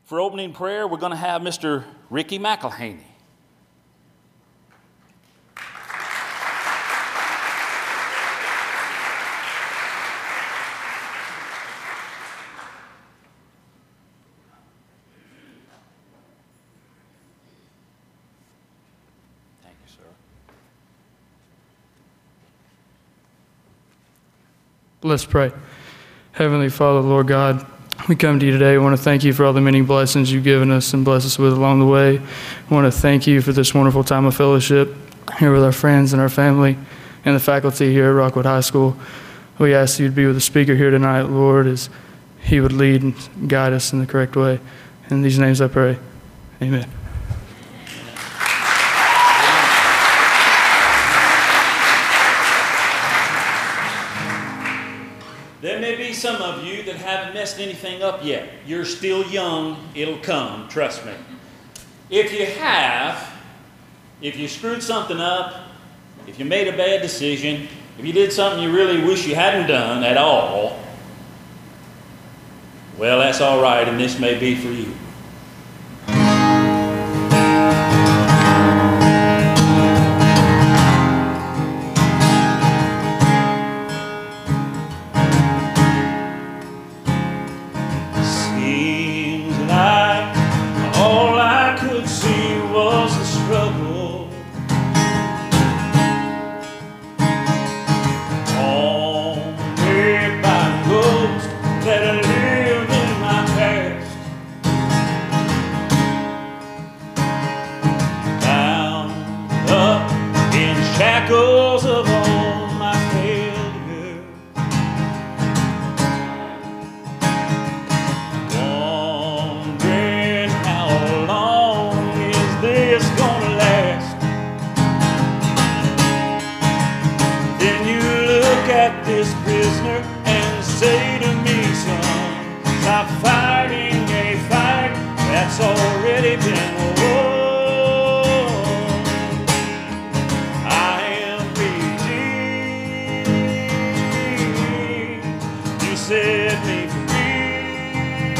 For opening prayer, we're going to have Mr. Ricky McElhaney. Thank you, sir. Let's pray. Heavenly Father, Lord God, we come to you today. I want to thank you for all the many blessings you've given us and blessed us with along the way. I want to thank you for this wonderful time of fellowship here with our friends and our family and the faculty here at Rockwood High School. We ask you to be with the speaker here tonight, Lord, as he would lead and guide us in the correct way. In these names I pray. Amen. There may be some of you that haven't messed anything up yet. You're still young. It'll come, trust me. If you have, if you screwed something up, if you made a bad decision, if you did something you really wish you hadn't done at all, well, that's all right, and this may be for you. Shackles of all my failure, wondering how long is this gonna last. Then you look at this prisoner and say to me, son, stop fighting a fight that's already been won. Set me free,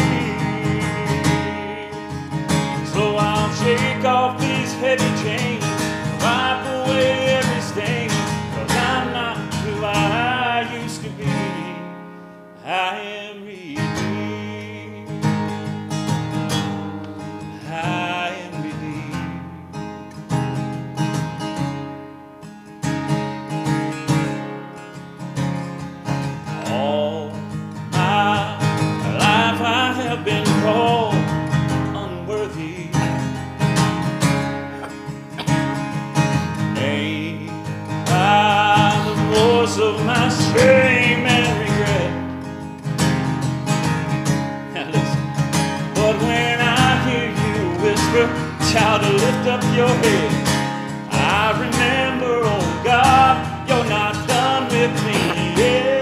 so I'll shake off these heavy chains, wipe away every stain, 'cause I'm not who I used to be. I am redeemed. I am redeemed. All have been called unworthy, made by the voice of my shame and regret. Now listen, but when I hear you whisper, child, to lift up your head, I remember, oh God, you're not done with me yet.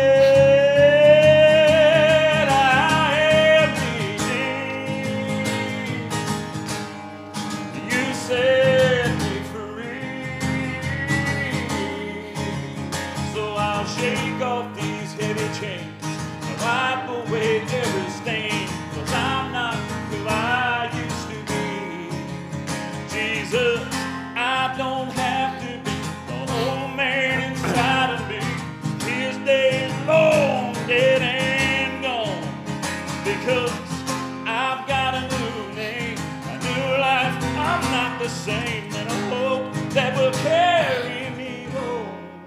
Shake off these heavy chains, wipe away every stain, 'cause I'm not who I used to be. Jesus, I don't have to be the old man inside of me. His days long, dead and gone, because I've got a new name, a new life. I'm not the same, and a hope that will carry me home.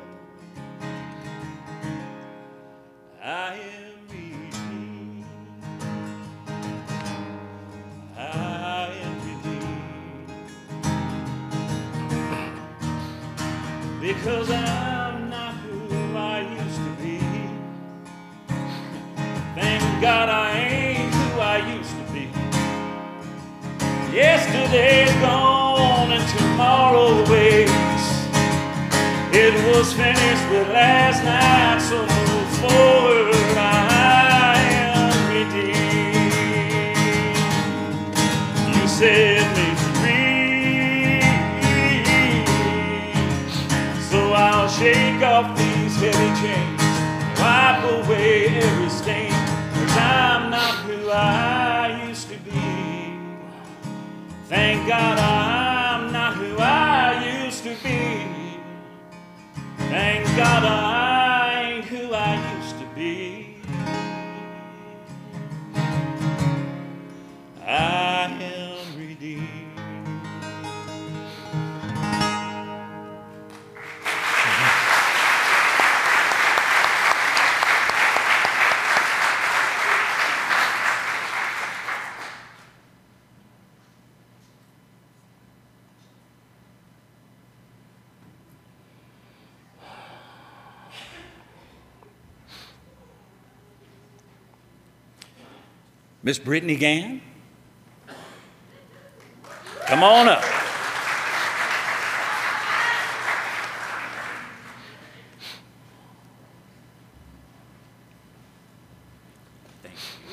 I am redeemed. I am redeemed. Because I'm not who I used to be. Thank God I ain't who I used to be. Yesterday's gone and tomorrow waits. It was finished with last night, so move forward. I am redeemed. You set me free, so I'll shake off these heavy chains, wipe away every stain, 'cause I'm not who I used to be. Thank God I'm not who I used to be. Thank God I ain't who I used to be. I am redeemed. Miss Brittany Gann, come on up. Thank you.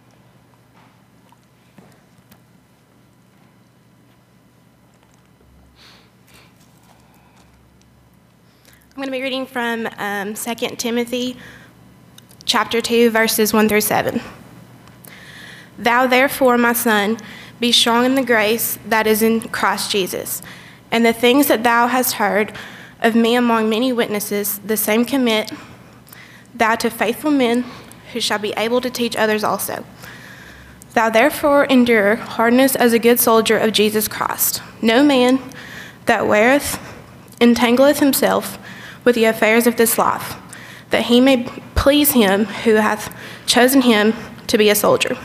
I'm going to be reading from 2 Timothy chapter 2, verses 1 through 7. Thou therefore, my son, be strong in the grace that is in Christ Jesus. And the things that thou hast heard of me among many witnesses, the same commit thou to faithful men who shall be able to teach others also. Thou therefore endure hardness as a good soldier of Jesus Christ. No man that weareth entangleth himself with the affairs of this life, that he may please him who hath chosen him to be a soldier.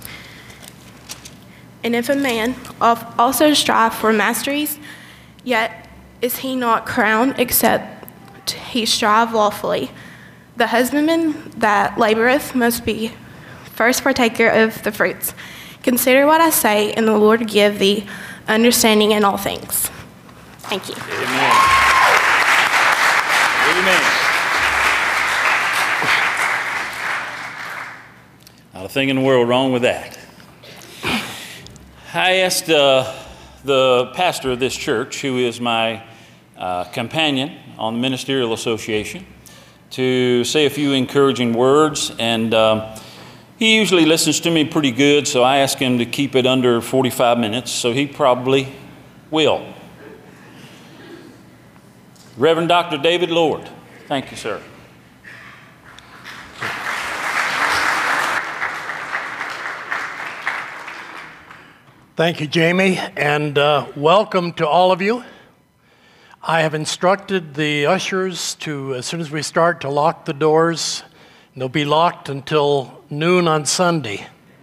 And if a man also strive for masteries, yet is he not crowned, except he strive lawfully. The husbandman that laboreth must be first partaker of the fruits. Consider what I say, and the Lord give thee understanding in all things. Thank you. Amen. Amen. Not a thing in the world wrong with that. I asked the pastor of this church, who is my companion on the Ministerial Association, to say a few encouraging words, and he usually listens to me pretty good, so I asked him to keep it under 45 minutes, so he probably will. Reverend Dr. David Lord. Thank you, sir. Thank you, Jamie, and welcome to all of you. I have instructed the ushers to, as soon as we start, to lock the doors. They'll be locked until noon on Sunday.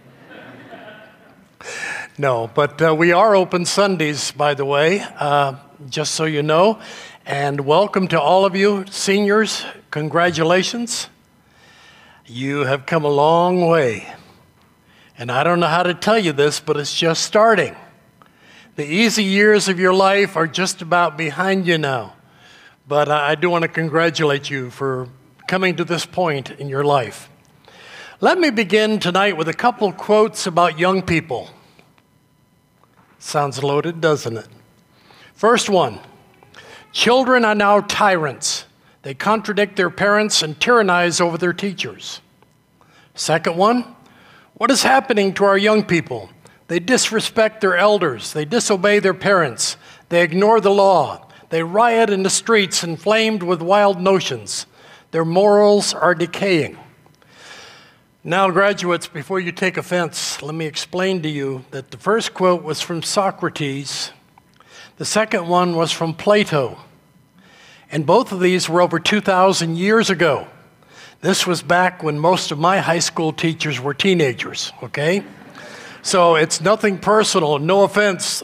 No, but we are open Sundays, by the way, just so you know. And welcome to all of you. Seniors, congratulations. You have come a long way. And I don't know how to tell you this, but it's just starting. The easy years of your life are just about behind you now. But I do want to congratulate you for coming to this point in your life. Let me begin tonight with a couple quotes about young people. Sounds loaded, doesn't it? First one, children are now tyrants. They contradict their parents and tyrannize over their teachers. Second one, what is happening to our young people? They disrespect their elders. They disobey their parents. They ignore the law. They riot in the streets inflamed with wild notions. Their morals are decaying. Now, graduates, before you take offense, let me explain to you that the first quote was from Socrates. The second one was from Plato. And both of these were over 2,000 years ago. This was back when most of my high school teachers were teenagers, okay? So it's nothing personal, no offense.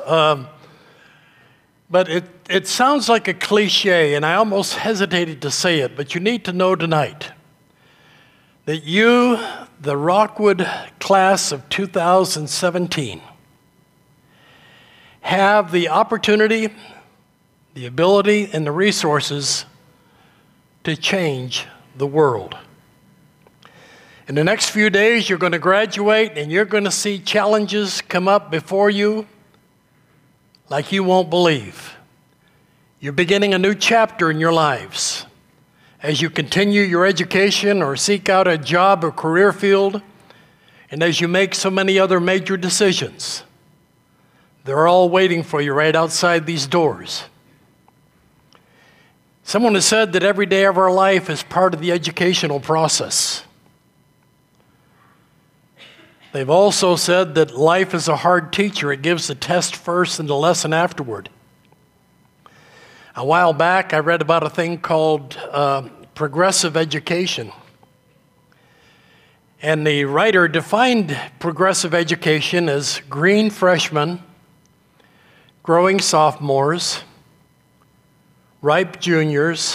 But it sounds like a cliche, and I almost hesitated to say it, but you need to know tonight that you, the Rockwood class of 2017, have the opportunity, the ability, and the resources to change the world. In the next few days, you're going to graduate, and you're going to see challenges come up before you like you won't believe. You're beginning a new chapter in your lives. As you continue your education or seek out a job or career field, and as you make so many other major decisions, They're all waiting for you right outside these doors. Someone has said that every day of our life is part of the educational process. They've also said that life is a hard teacher. It gives the test first and the lesson afterward. A while back, I read about a thing called progressive education. And the writer defined progressive education as green freshmen, growing sophomores, ripe juniors,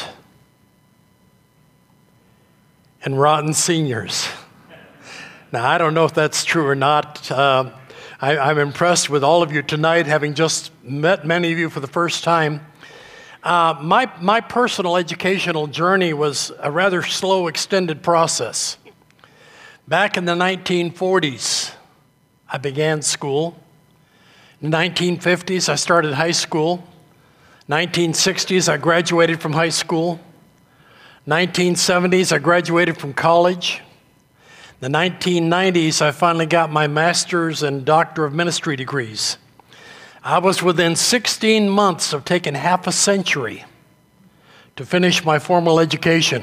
and rotten seniors. Now, I don't know if that's true or not. I'm impressed with all of you tonight, having just met many of you for the first time. My personal educational journey was a rather slow, extended process. Back in the 1940s, I began school. In the 1950s, I started high school. 1960s, I graduated from high school. 1970s, I graduated from college. The 1990s, I finally got my master's and doctor of ministry degrees. I was within 16 months of taking half a century to finish my formal education.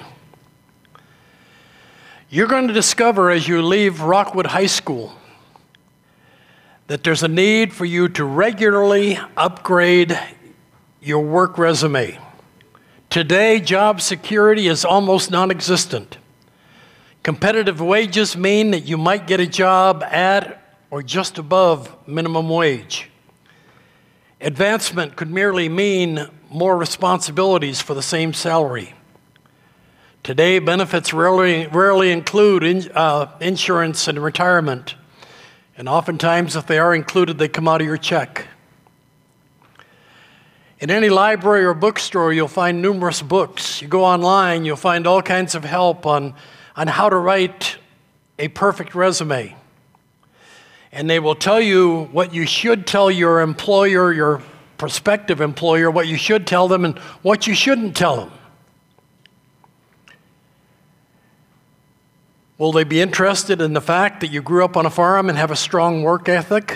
You're going to discover as you leave Rockwood High School that there's a need for you to regularly upgrade your work resume. Today, job security is almost non-existent. Competitive wages mean that you might get a job at or just above minimum wage. Advancement could merely mean more responsibilities for the same salary. Today, benefits rarely include insurance and retirement. And oftentimes, if they are included, they come out of your check. In any library or bookstore, you'll find numerous books. You go online, you'll find all kinds of help on how to write a perfect resume. And they will tell you what you should tell your employer, your prospective employer, what you should tell them and what you shouldn't tell them. Will they be interested in the fact that you grew up on a farm and have a strong work ethic?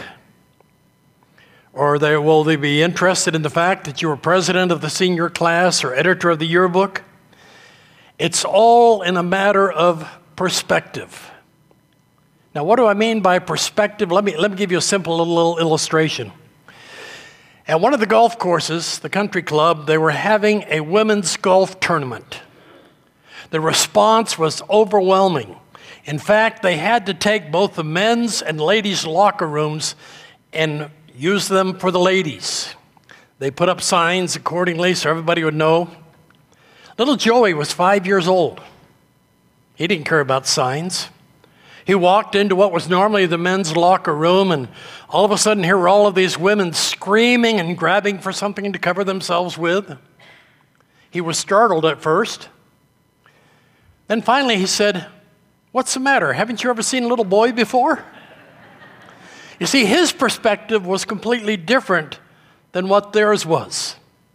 Or will they be interested in the fact that you were president of the senior class or editor of the yearbook? It's all in a matter of perspective. Now, what do I mean by perspective? Let me give you a simple little illustration. At one of the golf courses, the country club, they were having a women's golf tournament. The response was overwhelming. In fact, they had to take both the men's and ladies' locker rooms and use them for the ladies. They put up signs accordingly so everybody would know. Little Joey was 5 years old. He didn't care about signs. He walked into what was normally the men's locker room, and all of a sudden here were all of these women screaming and grabbing for something to cover themselves with. He was startled at first. Then finally he said, "What's the matter? Haven't you ever seen a little boy before?" You see, his perspective was completely different than what theirs was.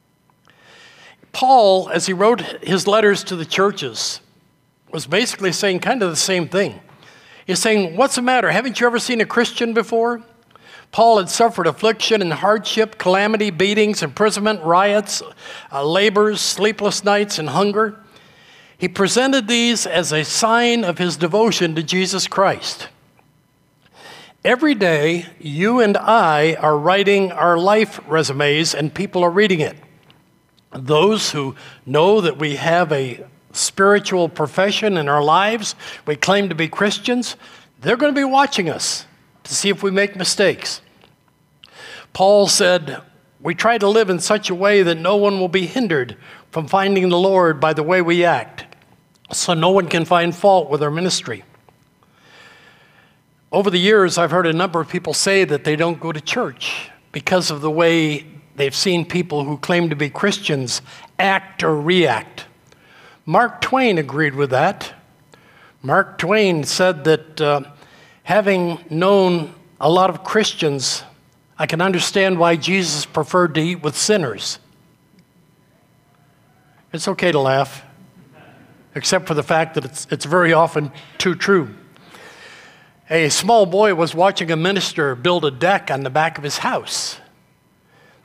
Paul, as he wrote his letters to the churches, was basically saying kind of the same thing. He's saying, "What's the matter? Haven't you ever seen a Christian before?" Paul had suffered affliction and hardship, calamity, beatings, imprisonment, riots, labors, sleepless nights, and hunger. He presented these as a sign of his devotion to Jesus Christ. Every day, you and I are writing our life resumes, and people are reading it. Those who know that we have a spiritual profession in our lives, we claim to be Christians, they're going to be watching us to see if we make mistakes. Paul said, "We try to live in such a way that no one will be hindered from finding the Lord by the way we act, so no one can find fault with our ministry." Over the years, I've heard a number of people say that they don't go to church because of the way they've seen people who claim to be Christians act or react. Mark Twain agreed with that. Mark Twain said that having known a lot of Christians, I can understand why Jesus preferred to eat with sinners. It's okay to laugh, except for the fact that it's very often too true. A small boy was watching a minister build a deck on the back of his house.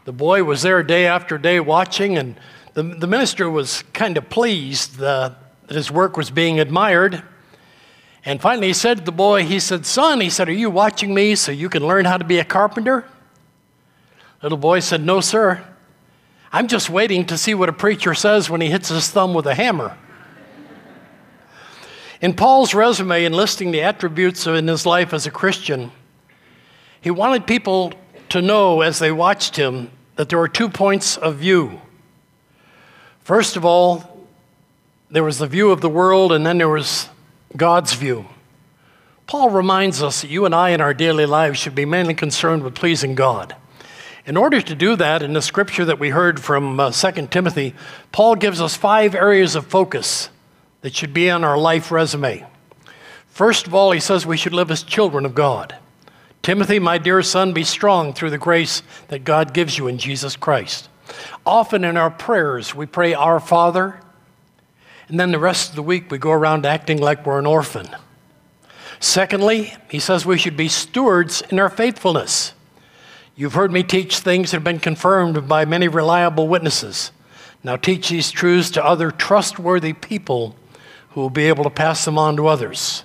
The boy was there day after day watching, and the minister was kind of pleased that his work was being admired. And finally he said to the boy, he said, "Son," he said, "are you watching me so you can learn how to be a carpenter?" Little boy said, "No, sir. I'm just waiting to see what a preacher says when he hits his thumb with a hammer." In Paul's resume, in listing the attributes in his life as a Christian, he wanted people to know as they watched him that there were 2 points of view. First of all, there was the view of the world, and then there was God's view. Paul reminds us that you and I in our daily lives should be mainly concerned with pleasing God. In order to do that, in the scripture that we heard from 2 Timothy, Paul gives us 5 areas of focus that should be on our life resume. First of all, he says we should live as children of God. "Timothy, my dear son, be strong through the grace that God gives you in Jesus Christ." Often in our prayers, we pray, "Our Father," and then the rest of the week we go around acting like we're an orphan. Secondly, he says we should be stewards in our faithfulness. You've heard me teach things that have been confirmed by many reliable witnesses. Now teach these truths to other trustworthy people who will be able to pass them on to others.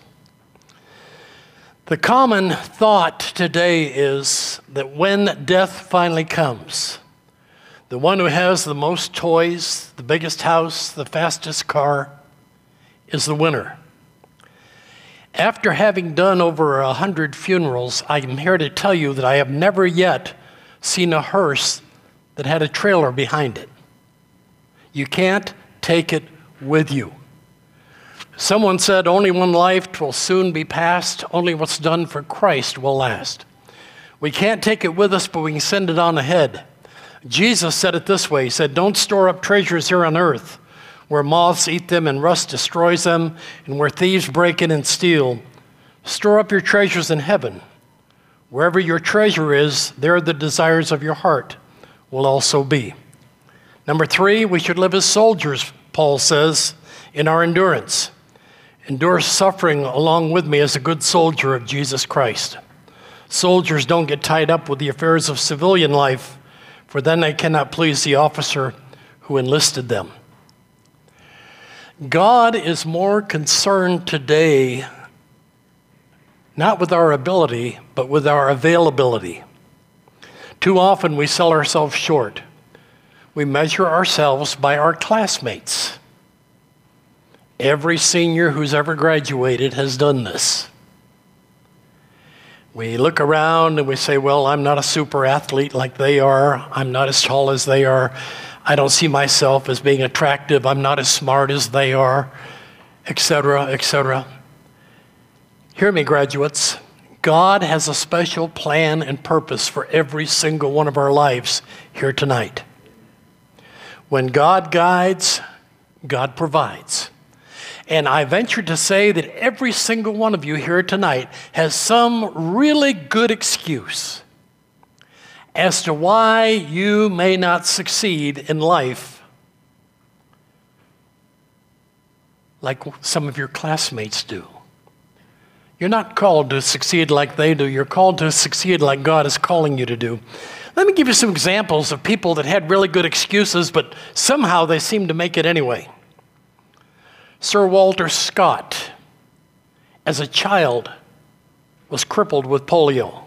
The common thought today is that when death finally comes, the one who has the most toys, the biggest house, the fastest car, is the winner. After having done over 100 funerals, I'm here to tell you that I have never yet seen a hearse that had a trailer behind it. You can't take it with you. Someone said, "Only one life will soon be past. Only what's done for Christ will last." We can't take it with us, but we can send it on ahead. Jesus said it this way. He said, "Don't store up treasures here on earth, where moths eat them and rust destroys them, and where thieves break in and steal. Store up your treasures in heaven. Wherever your treasure is, there the desires of your heart will also be." Number 3, we should live as soldiers, Paul says, in our endurance. Endure suffering along with me as a good soldier of Jesus Christ. Soldiers don't get tied up with the affairs of civilian life, for then they cannot please the officer who enlisted them. God is more concerned today not with our ability, but with our availability. Too often we sell ourselves short. We measure ourselves by our classmates. Every senior who's ever graduated has done this. We look around and we say, "Well, I'm not a super athlete like they are. I'm not as tall as they are. I don't see myself as being attractive. I'm not as smart as they are," etc., etc. Hear me, graduates. God has a special plan and purpose for every single one of our lives here tonight. When God guides, God provides. And I venture to say that every single one of you here tonight has some really good excuse as to why you may not succeed in life like some of your classmates do. You're not called to succeed like they do. You're called to succeed like God is calling you to do. Let me give you some examples of people that had really good excuses, but somehow they seemed to make it anyway. Sir Walter Scott, as a child, was crippled with polio.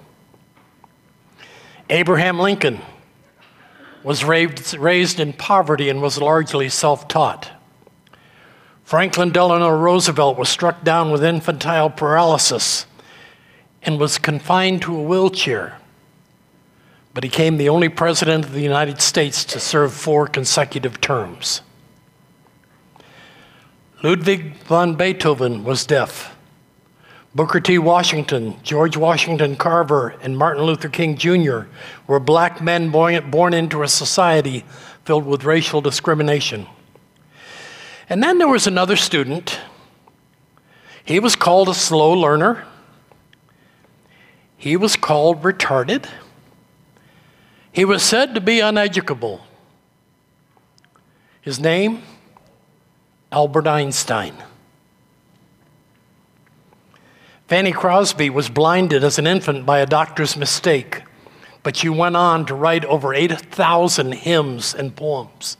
Abraham Lincoln was raised in poverty and was largely self-taught. Franklin Delano Roosevelt was struck down with infantile paralysis and was confined to a wheelchair, but he became the only president of the United States to serve 4 consecutive terms. Ludwig von Beethoven was deaf. Booker T. Washington, George Washington Carver, and Martin Luther King Jr. were black men born into a society filled with racial discrimination. And then there was another student. He was called a slow learner. He was called retarded. He was said to be uneducable. His name? Albert Einstein. Fanny Crosby was blinded as an infant by a doctor's mistake. but she went on to write over 8,000 hymns and poems.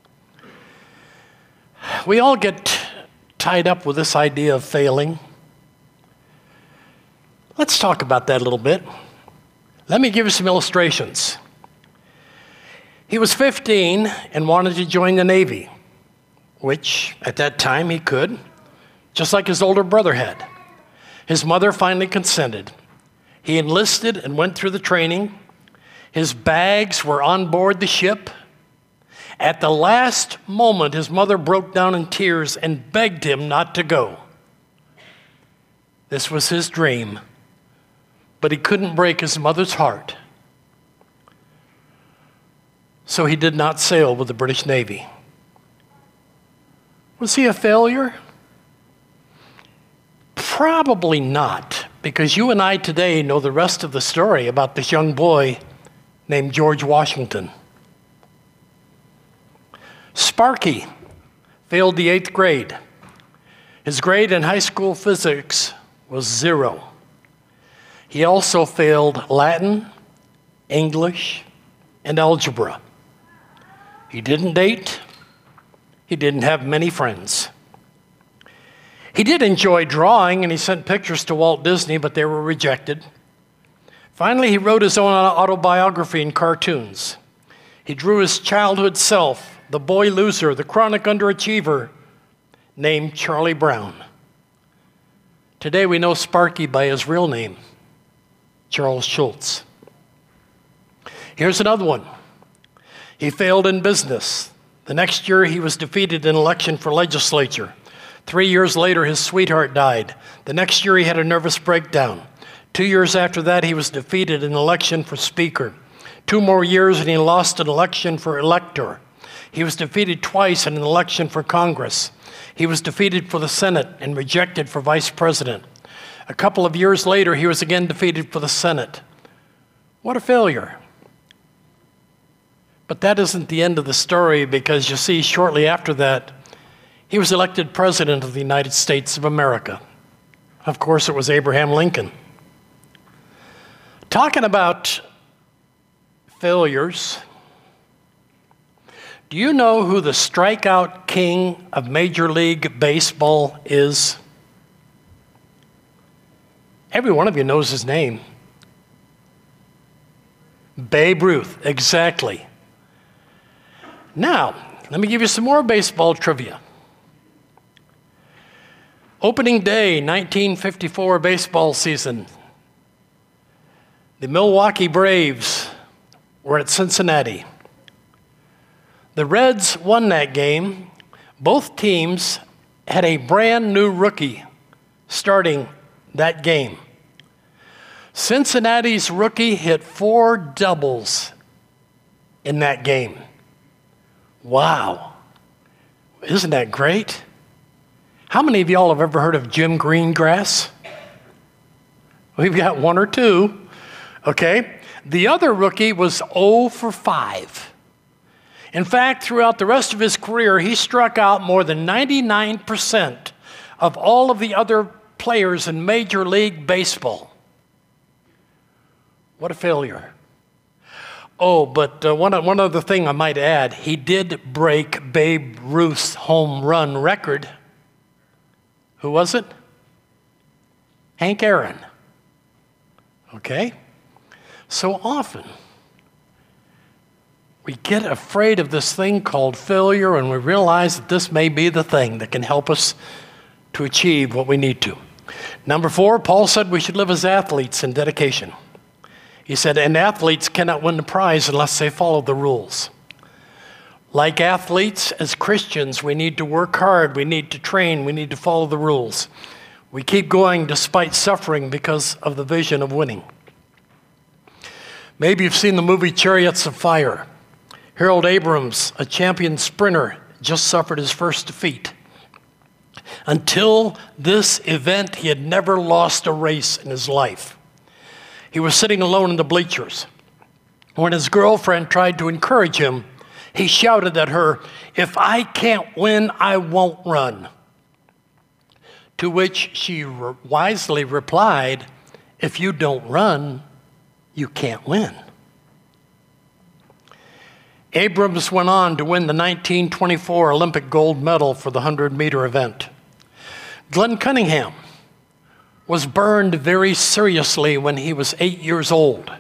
We all get tied up with this idea of failing. Let's talk about that a little bit. Let me give you some illustrations. He was 15 and wanted to join the Navy, which at that time he could, just like his older brother had. His mother finally consented. He enlisted and went through the training. His bags were on board the ship. At the last moment, his mother broke down in tears and begged him not to go. This was his dream, but he couldn't break his mother's heart. So he did not sail with the British Navy. Was he a failure? Probably not, because you and I today know the rest of the story about this young boy named George Washington. Sparky failed the 8th grade. His grade in high school physics was 0. He also failed Latin, English, and algebra. He didn't date. He didn't have many friends. He did enjoy drawing, and he sent pictures to Walt Disney, but they were rejected. Finally, he wrote his own autobiography in cartoons. He drew his childhood self, the boy loser, the chronic underachiever, named Charlie Brown. Today we know Sparky by his real name, Charles Schulz. Here's another one. He failed in business. The next year he was defeated in an election for legislature. 3 years later, his sweetheart died. The next year he had a nervous breakdown. 2 years after that, he was defeated in an election for speaker. 2 more years and he lost an election for elector. He was defeated twice in an election for Congress. He was defeated for the Senate and rejected for vice president. A couple of years later, he was again defeated for the Senate. What a failure. But that isn't the end of the story, because you see, shortly after that, he was elected President of the United States of America. Of course, it was Abraham Lincoln. Talking about failures, do you know who the strikeout king of Major League Baseball is? Every one of you knows his name. Babe Ruth, exactly. Now, let me give you some more baseball trivia. Opening day, 1954 baseball season. The Milwaukee Braves were at Cincinnati. The Reds won that game. Both teams had a brand new rookie starting that game. Cincinnati's rookie hit 4 doubles in that game. Wow. Isn't that great? How many of y'all have ever heard of Jim Greengrass? We've got 1 or 2. Okay. The other rookie was 0 for 5. In fact, throughout the rest of his career, he struck out more than 99% of all of the other players in Major League Baseball. What a failure. Oh, but one other thing I might add, he did break Babe Ruth's home run record. Who was it? Hank Aaron. Okay? So often, we get afraid of this thing called failure, and we realize that this may be the thing that can help us to achieve what we need to. Number 4, Paul said we should live as athletes in dedication. He said, and athletes cannot win the prize unless they follow the rules. Like athletes, as Christians, we need to work hard, we need to train, we need to follow the rules. We keep going despite suffering because of the vision of winning. Maybe you've seen the movie Chariots of Fire. Harold Abrams, a champion sprinter, just suffered his first defeat. Until this event, he had never lost a race in his life. He was sitting alone in the bleachers. When his girlfriend tried to encourage him, he shouted at her, "If I can't win, I won't run." To which she wisely replied, "If you don't run, you can't win." Abrams went on to win the 1924 Olympic gold medal for the 100-meter event. Glenn Cunningham was burned very seriously when he was 8 years old.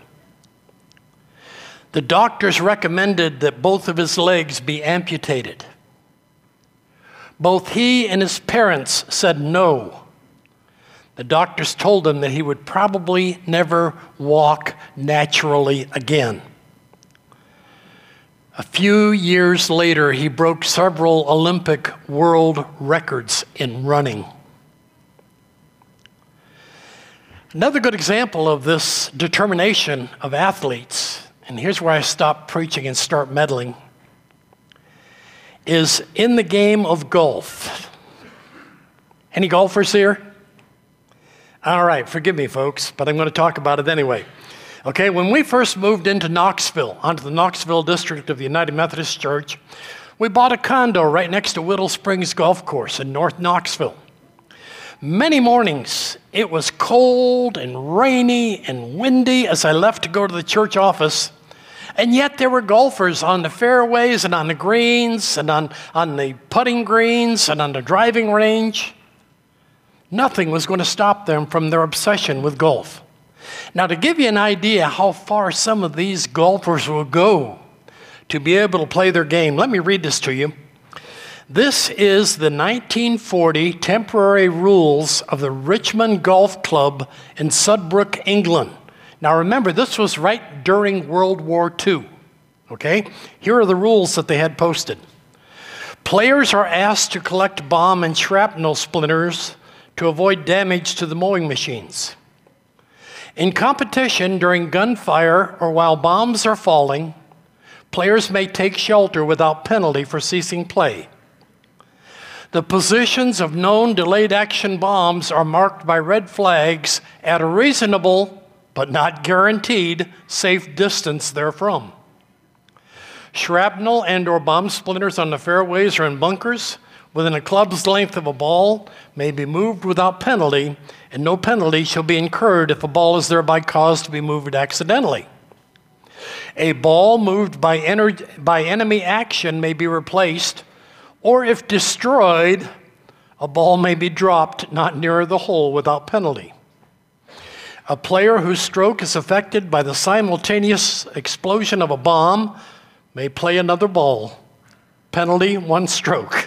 The doctors recommended that both of his legs be amputated. Both he and his parents said no. The doctors told him that he would probably never walk naturally again. A few years later, he broke several Olympic world records in running. Another good example of this determination of athletes, and here's where I stop preaching and start meddling, is in the game of golf. Any golfers here? All right, forgive me, folks, but I'm going to talk about it anyway. Okay, when we first moved into Knoxville, onto the Knoxville district of the United Methodist Church, we bought a condo right next to Whittle Springs Golf Course in North Knoxville. Many mornings, it was cold and rainy and windy as I left to go to the church office, and yet there were golfers on the fairways and on the greens and on the putting greens and on the driving range. Nothing was going to stop them from their obsession with golf. Now, to give you an idea how far some of these golfers will go to be able to play their game, let me read this to you. This is the 1940 temporary rules of the Richmond Golf Club in Sudbrook, England. Now, remember, this was right during World War II, okay? Here are the rules that they had posted. Players are asked to collect bomb and shrapnel splinters to avoid damage to the mowing machines. In competition during gunfire or while bombs are falling, players may take shelter without penalty for ceasing play. The positions of known delayed action bombs are marked by red flags at a reasonable, but not guaranteed, safe distance therefrom. Shrapnel and or bomb splinters on the fairways or in bunkers within a club's length of a ball may be moved without penalty, and no penalty shall be incurred if a ball is thereby caused to be moved accidentally. A ball moved by enemy action may be replaced, or if destroyed, a ball may be dropped not nearer the hole without penalty. A player whose stroke is affected by the simultaneous explosion of a bomb may play another ball. Penalty, 1 stroke.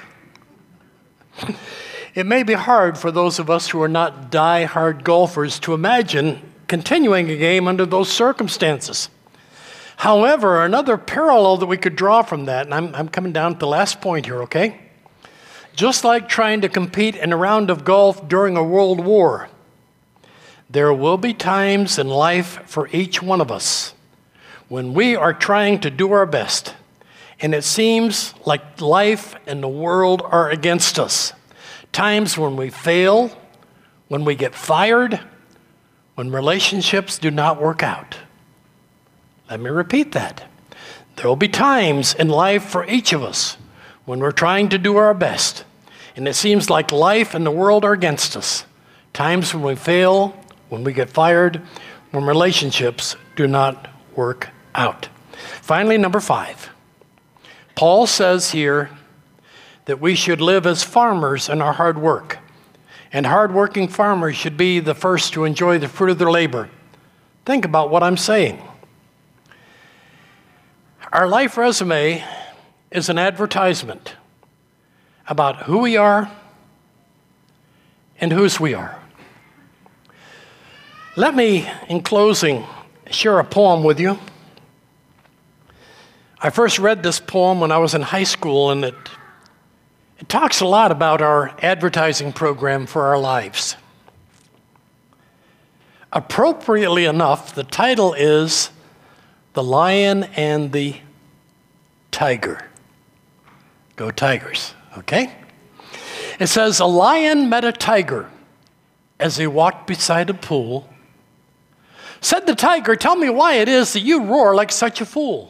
It may be hard for those of us who are not die-hard golfers to imagine continuing a game under those circumstances. However, another parallel that we could draw from that, and I'm coming down to the last point here, okay? Just like trying to compete in a round of golf during a world war, there will be times in life for each one of us when we are trying to do our best, and it seems like life and the world are against us. Times when we fail, when we get fired, when relationships do not work out. Let me repeat that. There will be times in life for each of us when we're trying to do our best, and it seems like life and the world are against us. Times when we fail, when we get fired, when relationships do not work out. Finally, number 5. Paul says here that we should live as farmers in our hard work. And hardworking farmers should be the first to enjoy the fruit of their labor. Think about what I'm saying. Our life resume is an advertisement about who we are and whose we are. Let me, in closing, share a poem with you. I first read this poem when I was in high school, and it talks a lot about our advertising program for our lives. Appropriately enough, the title is The Lion and the Tiger. Go Tigers, okay? It says, a lion met a tiger as he walked beside a pool. Said the tiger, tell me why it is that you roar like such a fool.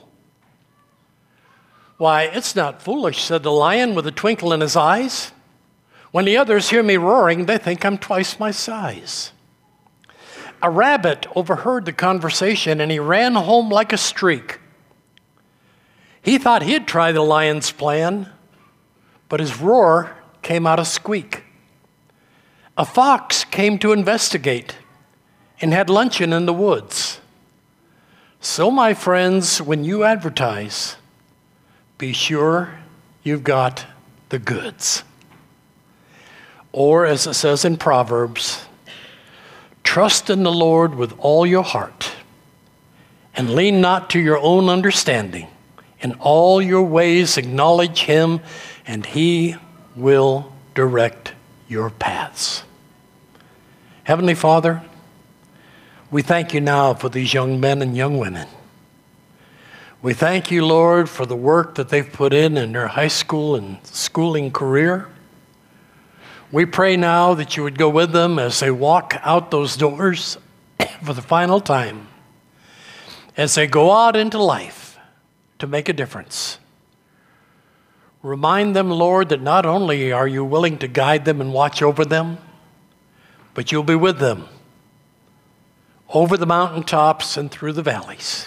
Why, it's not foolish, said the lion with a twinkle in his eyes. When the others hear me roaring, they think I'm twice my size. A rabbit overheard the conversation, and he ran home like a streak. He thought he'd try the lion's plan, but his roar came out a squeak. A fox came to investigate and had luncheon in the woods. So, my friends, when you advertise, be sure you've got the goods. Or, as it says in Proverbs, trust in the Lord with all your heart, and lean not to your own understanding. In all your ways acknowledge him, and he will direct your paths. Heavenly Father, we thank you now for these young men and young women. We thank you, Lord, for the work that they've put in their high school and schooling career. We pray now that you would go with them as they walk out those doors for the final time, as they go out into life to make a difference. Remind them, Lord, that not only are you willing to guide them and watch over them, but you'll be with them over the mountaintops and through the valleys.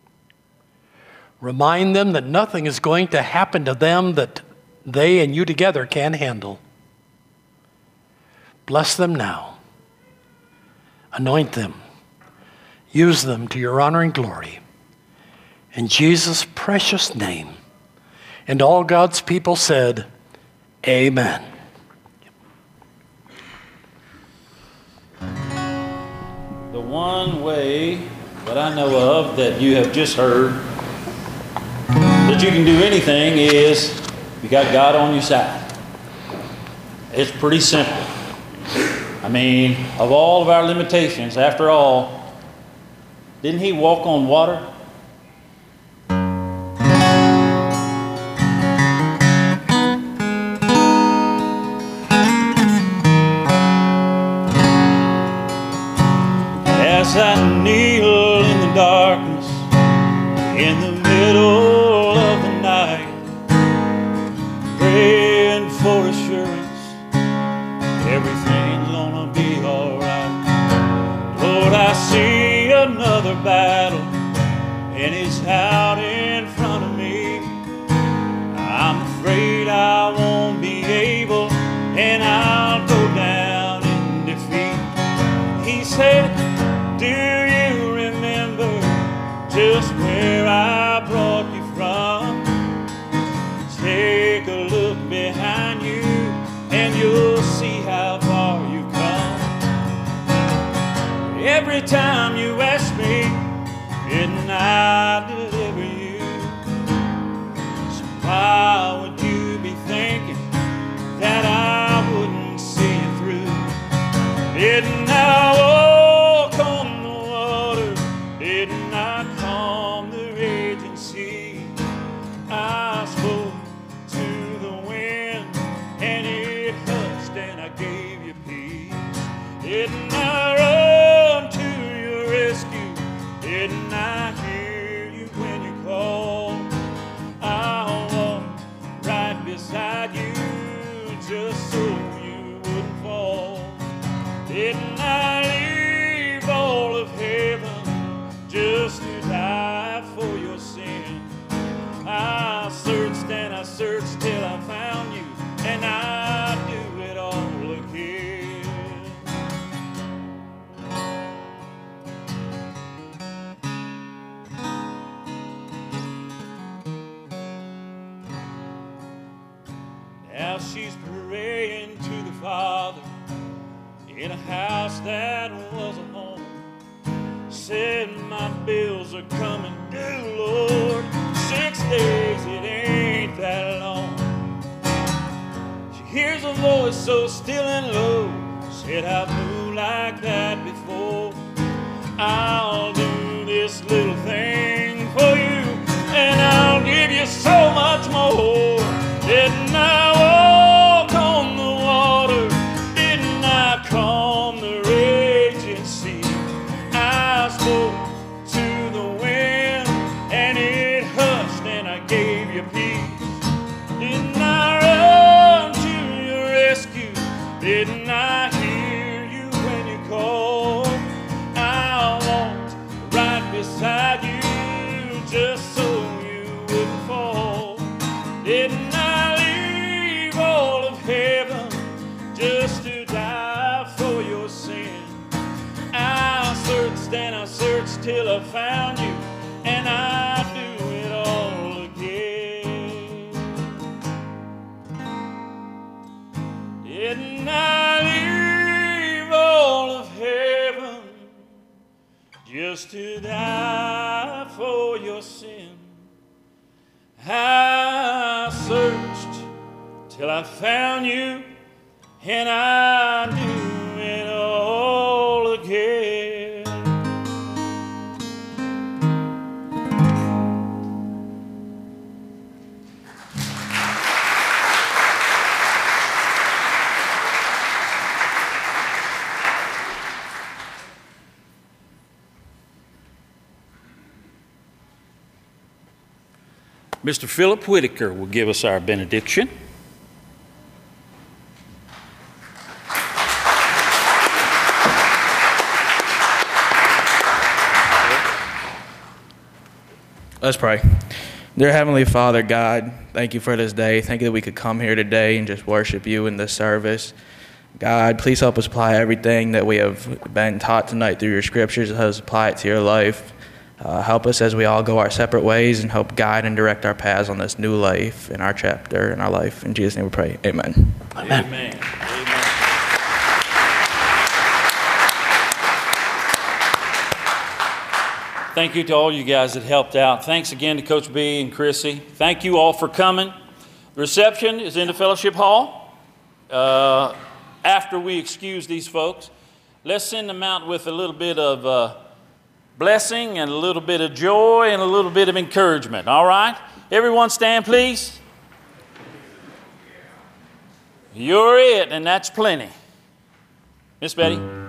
Remind them that nothing is going to happen to them that they and you together can't handle. Bless them now. Anoint them. Use them to your honor and glory. In Jesus' precious name. And all God's people said, amen. The one way that I know of that you have just heard that you can do anything is you got God on your side. It's pretty simple. I mean, of all of our limitations, after all, didn't he walk on water? As I kneel in the darkness, in the middle of the night, praying for assurance, everything's gonna be alright. Lord, I see another battle, and it's out in front of me. I'm afraid I won't be able, and I'll go down in defeat. He said, do you remember just where I brought you from? Take a look behind you and you'll see how far you've come. Every time you ask me, didn't I deliver you? So why would you be thinking that I wouldn't see you through? Didn't I walk on the water? Didn't I calm the raging sea? I spoke to the wind and it hushed and I gave you peace. Didn't I run to your rescue? Didn't I hear you when you called? I walked right beside you just so you wouldn't fall. Didn't I leave all of heaven just to die for your sin? I searched and I searched till I found you, and I'd do it all again. Now she's praying to the Father in a house that was a home. Said my bills are coming due, Lord. 6 days, it ain't that long. She hears a voice so still and low. Said I've moved like that before. I'll do this little thing for you, and I'll give you so much more. Didn't I walk on the water? Didn't I calm the raging sea? I spoke to the wind and it hushed and I gave you peace. Didn't I run to your rescue? Didn't I hear you when you called? I walked right beside you just so you wouldn't fall. and I do it all again. Didn't I leave all of heaven just to die for your sin? I searched till I found you, and I do it all again. Mr. Philip Whitaker will give us our benediction. Let's pray. Dear Heavenly Father, God, thank you for this day. Thank you that we could come here today and just worship you in this service. God, please help us apply everything that we have been taught tonight through your scriptures. Help us apply it to your life. Help us as we all go our separate ways and help guide and direct our paths on this new life in our chapter, in our life. In Jesus' name we pray. Amen. Amen. Amen. Thank you to all you guys that helped out. Thanks again to Coach B and Chrissy. Thank you all for coming. The reception is in the fellowship hall. After we excuse these folks, let's send them out with a little bit of blessing and a little bit of joy and a little bit of encouragement. All right? Everyone stand, please. You're it, and that's plenty. Miss Betty.